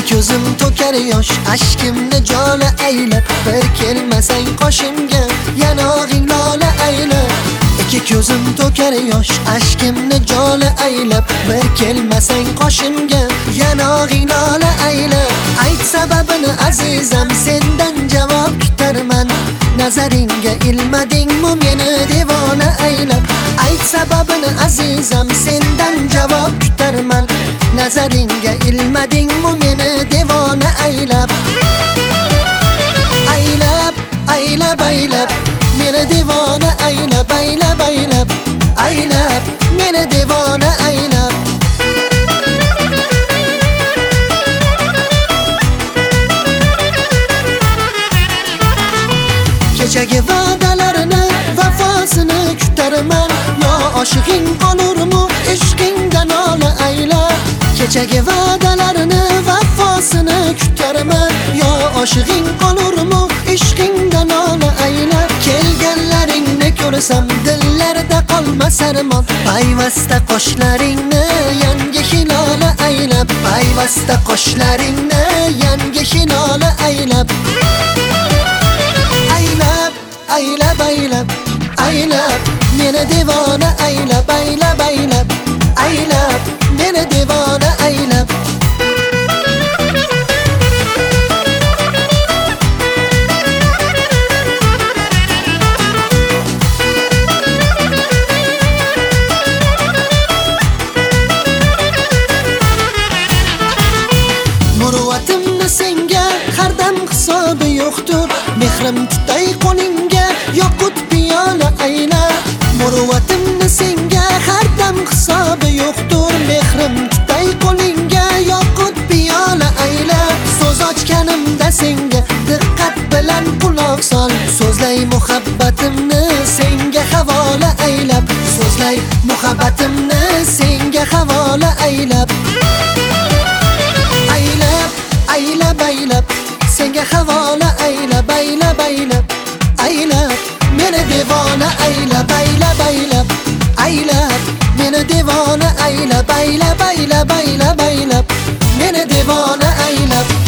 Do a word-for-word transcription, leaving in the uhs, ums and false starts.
ko'zim to'kar yosh, ashkimni jola aylab, bir kelmasang qoshimga yanog'ing lola aylab. Ikki ko'zim to'kar yosh, ashkimni jola aylab, bir kelmasang qoshimga yanog'ing lola aylab. Ayt sababini azizam, sendan javob kutarman. Nazaringga ilmadingmi meni devona aylab? Ayt sababini azizam, sendan javob kutarman. Nazaringga ilmadingmi meni devona aylab? Aylab, aylab, aylab, meni devona aylab, aylab, aylab, aylab, meni devona aylab. Kechagi va'dalarini, vafosini kutarman. Yo oshig'ing qolurmi, ishqingdan ola aylab. Kechagi va'dalarini, vafosini kutarman. Yo oshig'ing qolurmi, ishqingdan ola aylab. Kelganlaringni ko'rsam, dillarda qolmas armon. Payvasta qoshlaringni yangi hilola aylab, payvasta qoshlaringni yangi hilola aylab. Aylab, aylab, aylab, aylab, meni devona aylab, aylab, aylab, aylab, meni devona aylab. Muruvvatimni senga har dam hisobi yo'qdir. Mehrim tutay qo'lingga, yoqut piyola aylab. Muruvvatimni senga har dam hisobi yo'qdir. Mehrim tutay qo'lingga, yoqut piyola aylab. So'z ochganimda senga diqqat bilan quloq sol. So'zlay muhabbatimni senga havola aylab. So'zlay muhabbatimni senga havola aylab. Aylab, aylab, aylab, senga havola aylab, aylab, aylab, aylab, meni devona aylab, aylab, aylab, aylab, meni devona aylab, aylab, aylab, aylab, aylab, meni devona aylab.